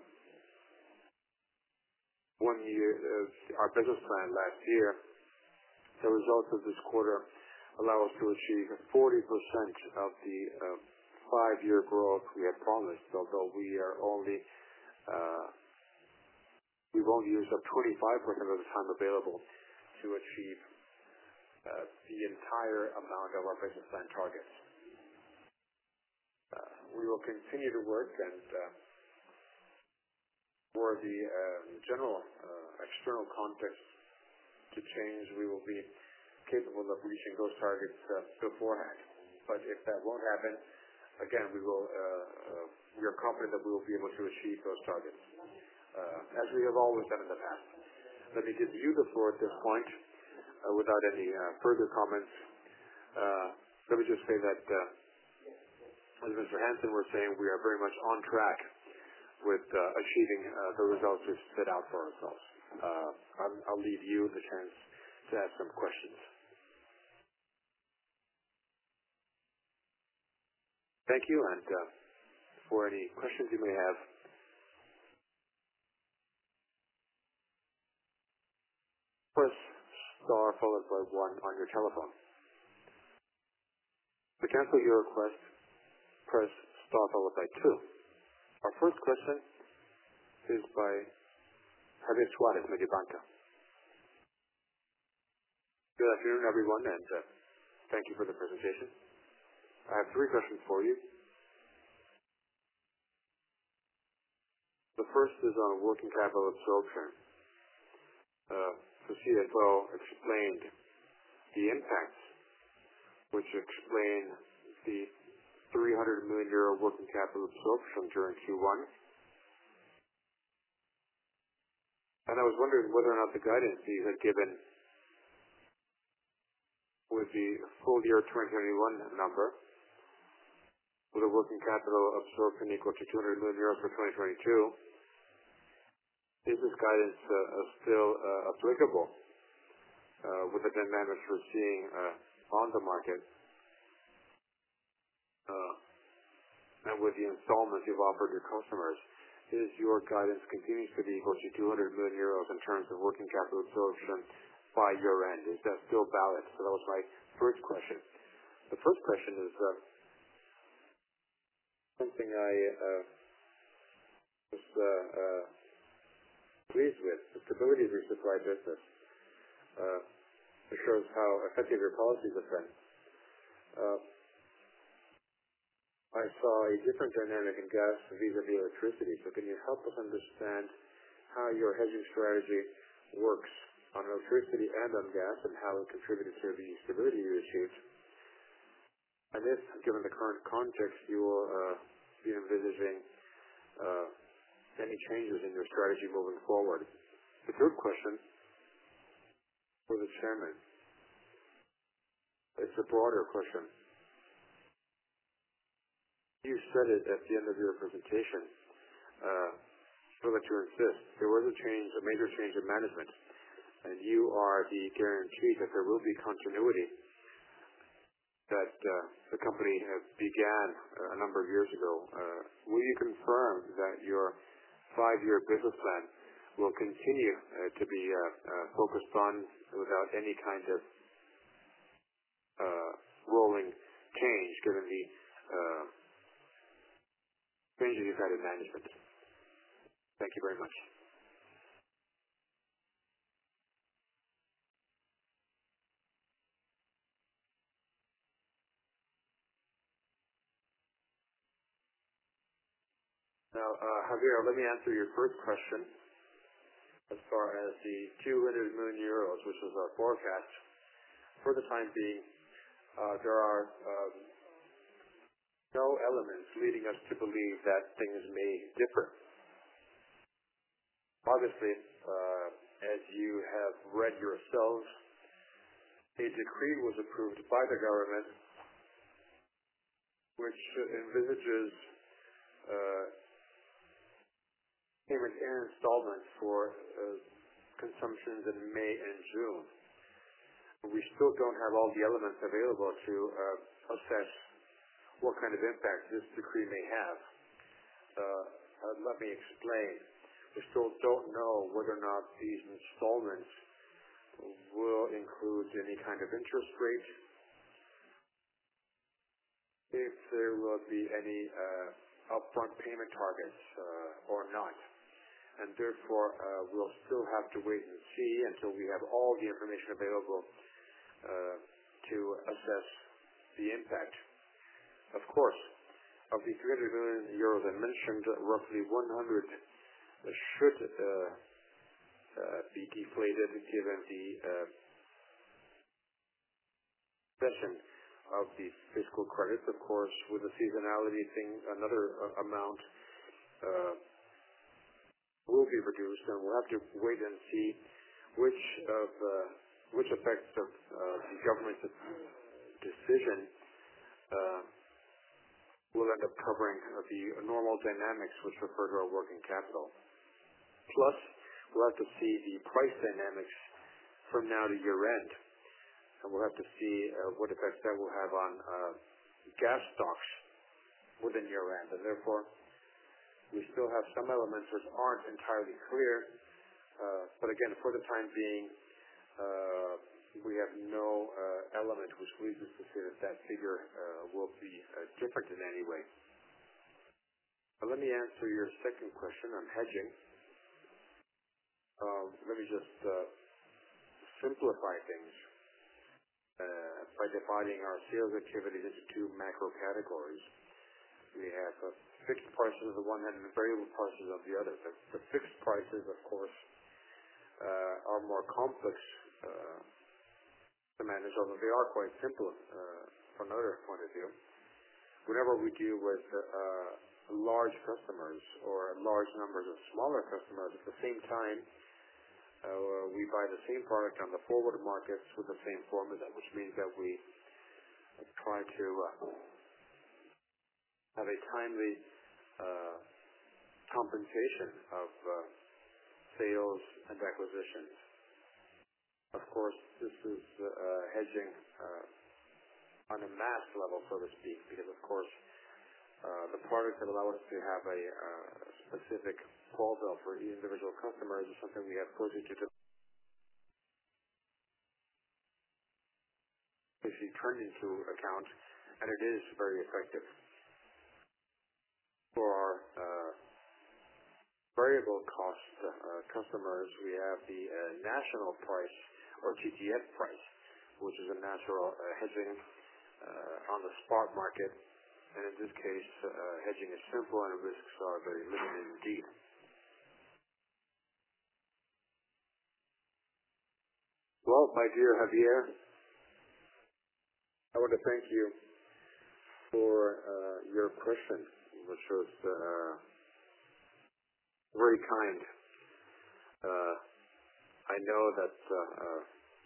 one year, uh, our business plan last year, the results of this quarter allow us to achieve forty percent of the uh, five-year growth we had promised, although we are only, uh, we've only used up twenty-five percent of the time available to achieve uh, the entire amount of our business plan targets. Uh, we will continue to work, and uh, for the uh, general uh, external context to change, we will be capable of reaching those targets uh, beforehand. But if that won't happen, again, we will. Uh, uh, we are confident that we will be able to achieve those targets, uh, as we have always done in the past. Let me give you the floor at this point, uh, without any uh, further comments. Uh, let me just say that, uh, as Mister Hansen was saying, we are very much on track with uh, achieving uh, the results we've set out for ourselves. Uh, I'll, I'll leave you the chance to ask some questions. Thank you, and uh, for any questions you may have, press star followed by one on your telephone. To cancel your request, press star followed by two. Our first question is by Javier Suarez, Mediobanca. Good afternoon, everyone, and uh, thank you for the presentation. I have three questions for you. The first is on working capital absorption. Uh, the C F O explained the impacts, which explain the three hundred million euro working capital absorption during Q one. And I was wondering whether or not the guidance that you had given with the full year twenty twenty-one number, with a working capital absorption equal to two hundred million euros for twenty twenty-two, is this guidance uh, uh, still uh, applicable uh, with the dynamics we're seeing uh, on the market uh, and with the installments you've offered your customers? Is your guidance continues to be equal to two hundred million euros in terms of working capital absorption by year end? Is that still valid? So that was my first question. The first question is uh, something I uh, was uh, uh, pleased with. The stability of your supply business uh, shows how effective your policies have been. Uh, I saw a different dynamic in gas vis-a-vis electricity. So can you help us understand how your hedging strategy works on electricity and on gas and how it contributed to the stability you achieved? And if, given the current context, you will uh, be envisaging uh, any changes in your strategy moving forward. The third question for the chairman. It's a broader question. You said it at the end of your presentation. Uh, I'd like to insist. There was a change, a major change in management, and you are the guarantee that there will be continuity that uh, the company uh, began uh, a number of years ago. Uh, will you confirm that your five-year business plan will continue uh, to be uh, uh, focused on without any kind of uh, rolling change, given the uh, changes you've had in management? Thank you very much. Now, uh, Javier, let me answer your first question. As far as the two hundred million euros, which is our forecast, for the time being, uh, there are um, no elements leading us to believe that things may differ. Obviously, uh, as you have read yourselves, a decree was approved by the government which envisages uh, payment in installments for uh, consumptions in May and June. We still don't have all the elements available to uh, assess what kind of impact this decree may have. Uh, uh, let me explain. We still don't know whether or not these installments will include any kind of interest rate, if there will be any uh, upfront payment targets uh, or not. And therefore, uh, we'll still have to wait and see until we have all the information available uh, to assess the impact. Of course, of the three hundred million euros I mentioned, roughly one hundred should uh, uh, be deflated given the uh, cession of the fiscal credits. Of course, with the seasonality thing, another uh, amount uh, will be reduced, and we'll have to wait and see which of uh, which effects of uh, the government's decision uh, will end up covering uh, the normal dynamics which refer to our working capital. Plus, we'll have to see the price dynamics from now to year end, and we'll have to see uh, what effects that will have on uh, gas stocks within year end, and therefore we still have some elements which aren't entirely clear, uh, but again, for the time being, Uh, we have no uh, element which leads us to say that that figure uh, will be uh, different in any way. But let me answer your second question on hedging. Um, let me just uh, simplify things uh, by dividing our sales activities into two macro categories. We have uh, fixed prices on the one hand and variable prices on the other. The, the fixed prices, of course, uh, are more complex uh, to manage, although they are quite simple uh, from another point of view. Whenever we deal with uh, large customers or large numbers of smaller customers at the same time, uh, we buy the same product on the forward markets with the same formula, which means that we try to uh, have a timely uh, compensation of uh, sales and acquisitions. Of course, this is uh, hedging uh, on a mass level, so to speak, because of course uh, the products that allow us to have a uh, specific quota for individual customers is something we have closer to actually turned into account, and it is very effective. For our uh, variable cost uh, customers, we have the uh, national price or T T F price, which is a natural uh, hedging uh, on the spot market. And in this case, uh, hedging is simple and risks are very limited indeed. Well, my dear Javier, I want to thank you for uh, your question, which was uh, very kind. Uh, I know that uh, uh,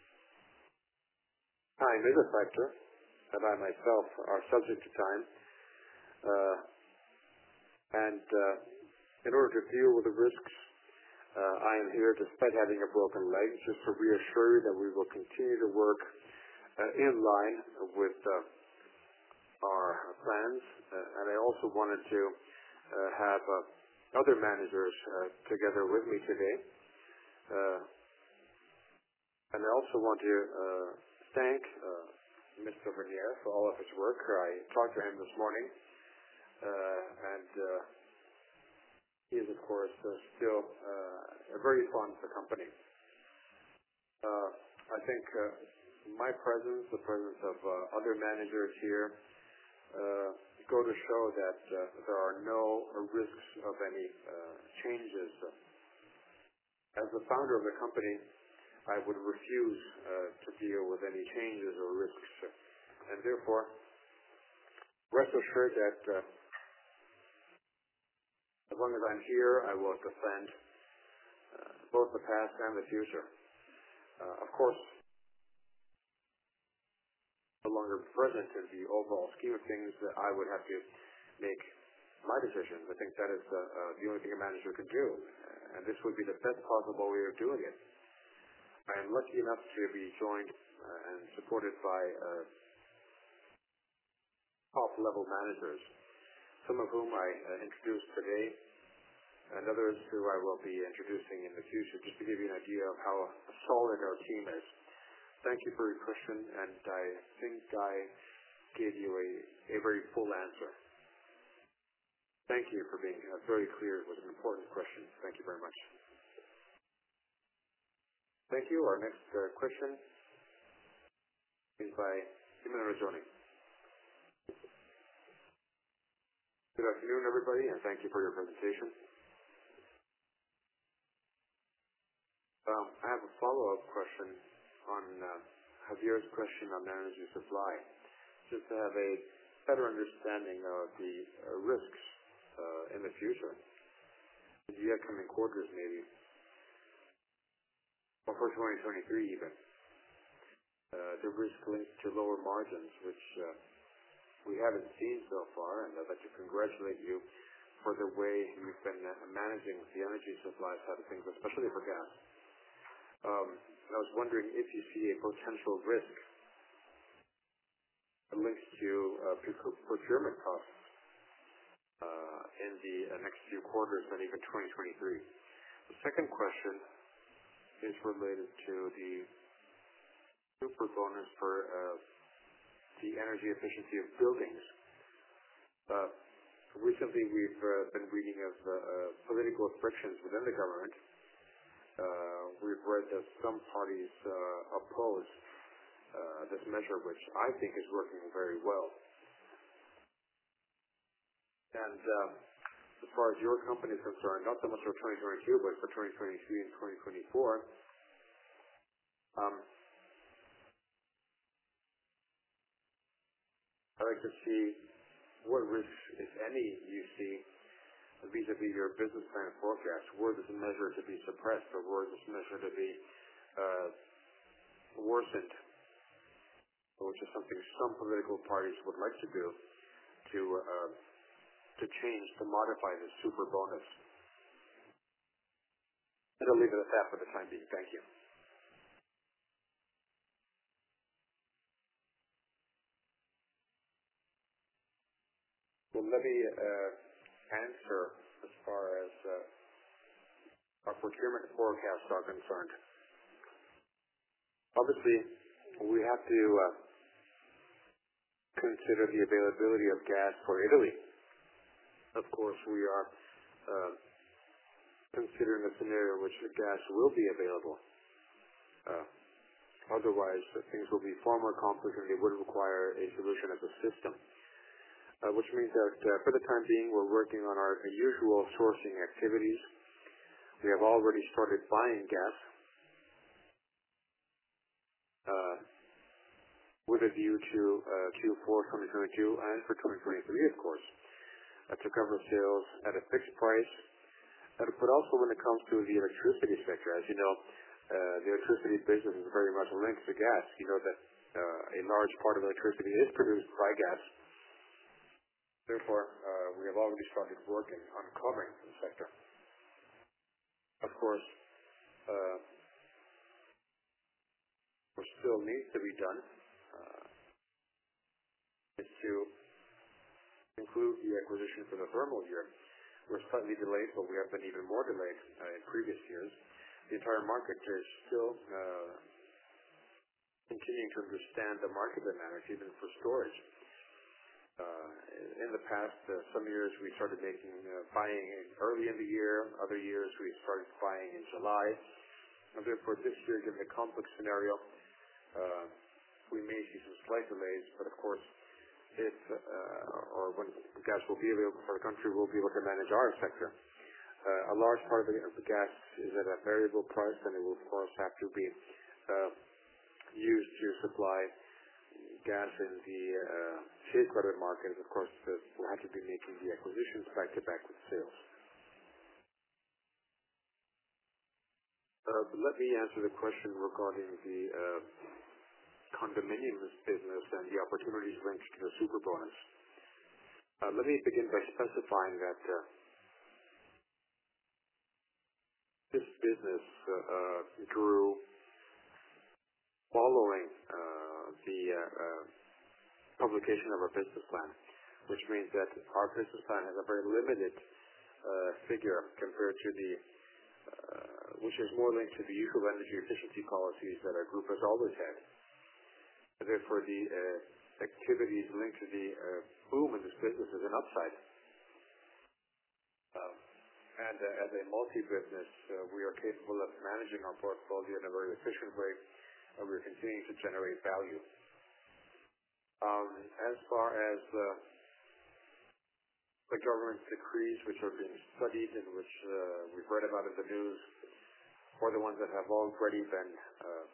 time is a factor, and I myself are subject to time. Uh, and uh, in order to deal with the risks, uh, I am here, despite having a broken leg, just to reassure you that we will continue to work uh, in line with uh, our plans. Uh, and I also wanted to uh, have uh, other managers uh, together with me today. Uh, and I also want to uh, thank uh, Mister Vernier for all of his work. I talked to him this morning, uh, and uh, he is, of course, uh, still uh, very fond of the company. Uh, I think uh, my presence, the presence of uh, other managers here, uh, go to show that uh, there are no risks of any uh, changes. As the founder of the company, I would refuse uh, to deal with any changes or risks. And therefore, rest assured that uh, as long as I'm here, I will defend uh, both the past and the future. Uh, of course, no longer present in the overall scheme of things, uh, I would have to make my decisions. I think that is uh, uh, the only thing a manager can do. Uh, and this would be the best possible way of doing it. I am lucky enough to be joined uh, and supported by uh, top-level managers, some of whom I uh, introduced today, and others who I will be introducing in the future, just to give you an idea of how solid our team is. Thank you for your question, and I think I gave you a, a very full answer. Thank you for being uh, very clear. It was an important question. Thank you very much. Thank you. Our next uh, question is by Jimena Rajoni. Good afternoon, everybody, and thank you for your presentation. Um, I have a follow-up question on uh, Javier's question on energy supply, just to have a better understanding of the uh, risks uh, in the future, in the upcoming quarters maybe, or for twenty twenty-three even. Uh, the risk linked to lower margins, which uh, we haven't seen so far, and I'd like to congratulate you for the way you've been uh, managing the energy supply side of things, especially for gas. Um, and I was wondering if you see a potential risk linked to uh, procurement costs uh, in the uh, next few quarters and even twenty twenty-three. The second question is related to the super bonus for uh, the energy efficiency of buildings. Uh, recently, we've uh, been reading of uh, uh, political frictions within the government. Uh, we've read that some parties uh, oppose uh, this measure, which I think is working very well. And um, as far as your company is concerned, not so much for twenty twenty-two, but for twenty twenty-three and twenty twenty-four, um, I'd like to see what risks, if any, you see vis-a-vis your business plan forecast. Were this measure to be suppressed, or were this measure to be uh, worsened, which is something some political parties would like to do, to uh, to change, to modify this super bonus. And I'll leave it at that for the time being. Thank you. Well, let me uh, answer as far as uh, our procurement forecasts are concerned. Obviously, we have to uh, consider the availability of gas for Italy. Of course, we are uh, considering a scenario in which the gas will be available. Uh, otherwise, uh, things will be far more complex and they would require a solution as a system. Uh, which means that uh, for the time being, we're working on our usual sourcing activities. We have already started buying gas uh, with a view to uh, Q four twenty twenty-two and for twenty twenty-three, of course, uh, to cover sales at a fixed price. Uh, but also when it comes to the electricity sector, as you know, uh, the electricity business is very much linked to gas. You know that uh, a large part of electricity is produced by gas. Therefore, uh, we have already started working on covering the sector. Of course, uh, what still needs to be done uh, is to include the acquisition for the thermal year. We're slightly delayed, but we have been even more delayed uh, in previous years. The entire market is still uh, continuing to understand the market dynamics, even for storage. Uh, in the past, uh, some years we started making uh, buying early in the year. Other years we started buying in July. And therefore, this year, given the complex scenario, uh, we may see some slight delays. But of course, if uh, or when gas will be available for the country, we'll be able to manage our sector. Uh, a large part of the, of the gas is at a variable price, and it will of course have to be uh, used to supply gas in the uh, safeguarded market. Of course, uh, we'll have to be making the acquisitions back to back with sales. Uh, but let me answer the question regarding the uh, condominiums business and the opportunities linked to the super bonus. Uh, let me begin by specifying that uh, this business uh, uh, grew following uh, the uh, uh, publication of our business plan, which means that our business plan has a very limited uh, figure compared to the, uh, which is more linked to the usual energy efficiency policies that our group has always had. Therefore, the uh, activities linked to the uh, boom in this business is an upside. Um, and uh, as a multi-business, uh, we are capable of managing our portfolio in a very efficient way, and we're continuing to generate value. Um, as far as uh, the government's decrees, which are being studied and which uh, we've read about in the news, or the ones that have already been uh,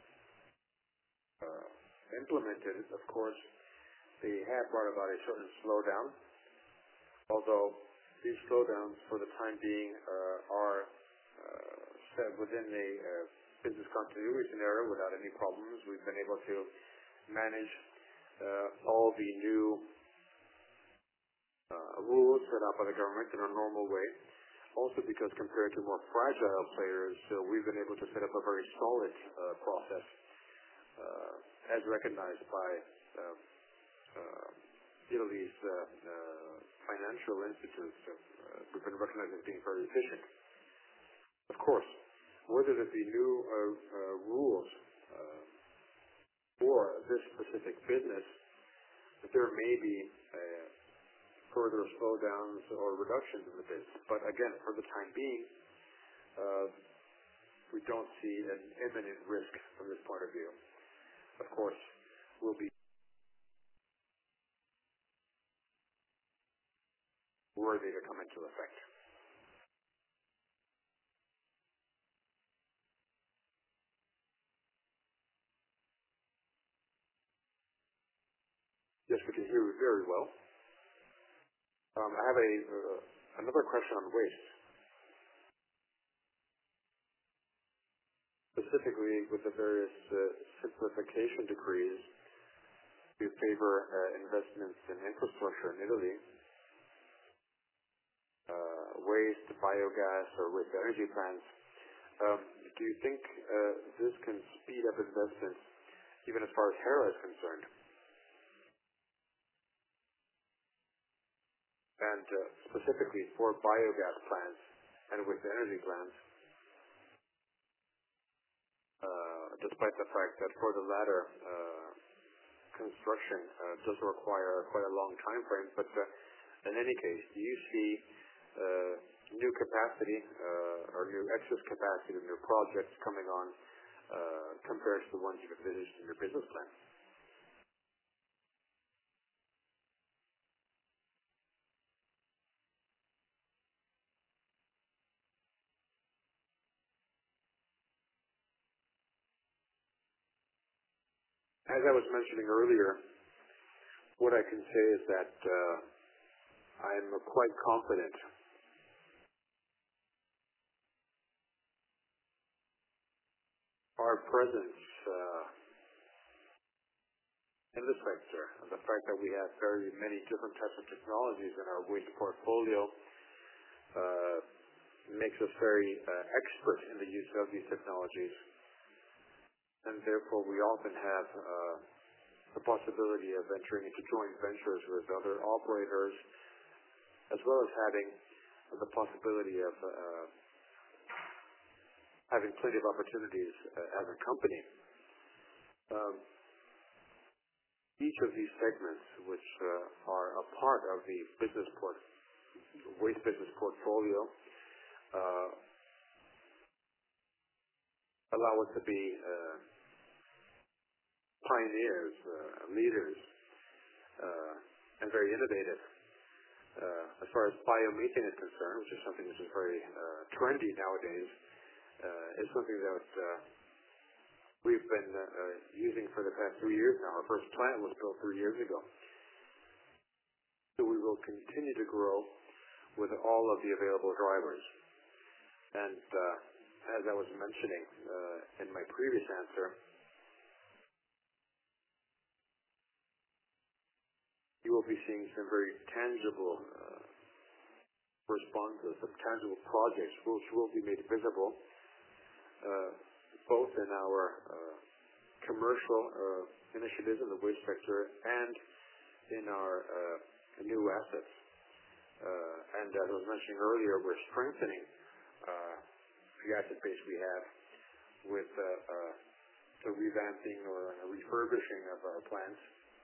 uh, implemented, of course, they have brought about a certain slowdown, although these slowdowns for the time being uh, are uh, set within a uh, business continuity scenario without any problems. We've been able to manage uh, all the new uh, rules set up by the government in a normal way. Also because compared to more fragile players, uh, we've been able to set up a very solid uh, process uh, as recognized by uh, uh, Italy's uh, uh, financial institutes. Uh, we've been recognized as being very efficient. Of course, whether it be new uh, uh, rules uh, for this specific business, that there may be uh, further slowdowns or reductions in the business. But again, for the time being, uh, we don't see an imminent risk from this point of view. Of course, we'll be worthy to come into effect. Yes, we can hear you very well. Um, I have a uh, another question on waste, specifically with the various uh, simplification decrees. We favor uh, investments in infrastructure in Italy, uh, waste, biogas, or waste energy plants. Um, do you think uh, this can speed up investments, even as far as Hera is concerned? And uh, specifically for biogas plants and waste energy plants, uh, despite the fact that for the latter, uh, construction uh, does require quite a long time frame, but uh, in any case, do you see uh, new capacity uh, or new excess capacity, new projects coming on uh, compared to the ones you've envisaged in your business plan? As I was mentioning earlier, what I can say is that uh, I'm quite confident our presence uh, in the sector, and the fact that we have very many different types of technologies in our waste portfolio, uh, makes us very uh, expert in the use of these technologies, and therefore we often have uh, the possibility of entering into joint ventures with other operators, as well as having the possibility of uh, having plenty of opportunities uh, as a company. Um, each of these segments, which uh, are a part of the business port waste business portfolio, uh, allow us to be uh, pioneers, uh, leaders, uh, and very innovative. Uh, as far as biomethane is concerned, which is something which is very uh, trendy nowadays, uh, is something that uh, we've been uh, uh, using for the past three years now. Our first plant was built three years ago. So we will continue to grow with all of the available drivers. And uh, as I was mentioning uh, in my previous answer, you will be seeing some very tangible uh, responses, some tangible projects which will be made visible uh, both in our uh, commercial uh, initiatives in the waste sector and in our uh, new assets. Uh, and as I was mentioning earlier, we're strengthening uh, the asset base we have with uh, uh, the revamping or refurbishing of our plants.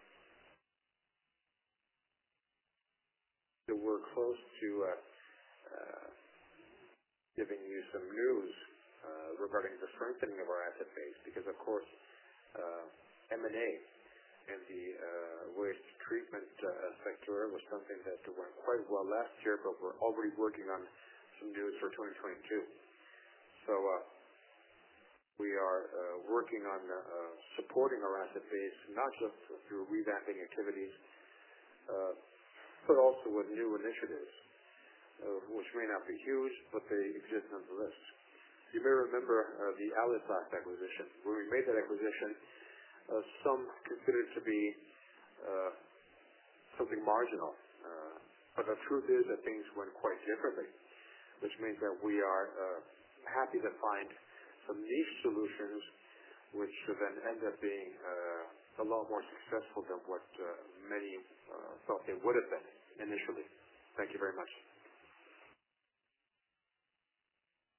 So we're close to uh, uh, giving you some news uh, regarding the strengthening of our asset base, because of course uh, M and A in the uh, waste treatment uh, sector was something that went quite well last year, but we're already working on some news for twenty twenty-two. So uh, we are uh, working on uh, supporting our asset base, not just through revamping activities, uh, but also with new initiatives, uh, which may not be huge, but they exist nonetheless. You may remember uh, the Aliplast acquisition. When we made that acquisition, uh, some considered it to be uh, something marginal. Uh, but the truth is that things went quite differently, which means that we are uh, happy to find some niche solutions which then end up being uh, a lot more successful than what uh, many uh, thought they would have been initially. Thank you very much.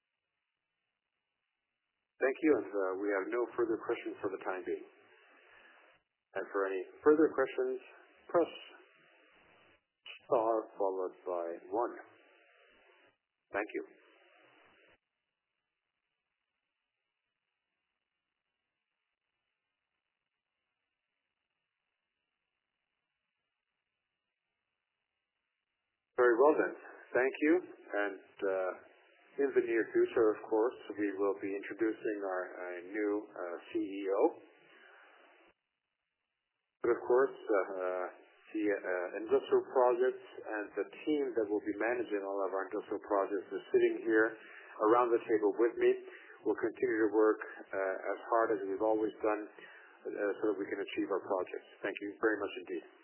Thank you, and uh, we have no further questions for the time being. And for any further questions, press star followed by one. Thank you. Very well then. Thank you. And uh, in the near future, of course, we will be introducing our uh, new uh, C E O. But of course, uh, uh, the uh, industrial projects and the team that will be managing all of our industrial projects is sitting here around the table with me. We'll continue to work uh, as hard as we've always done uh, so that we can achieve our projects. Thank you very much indeed.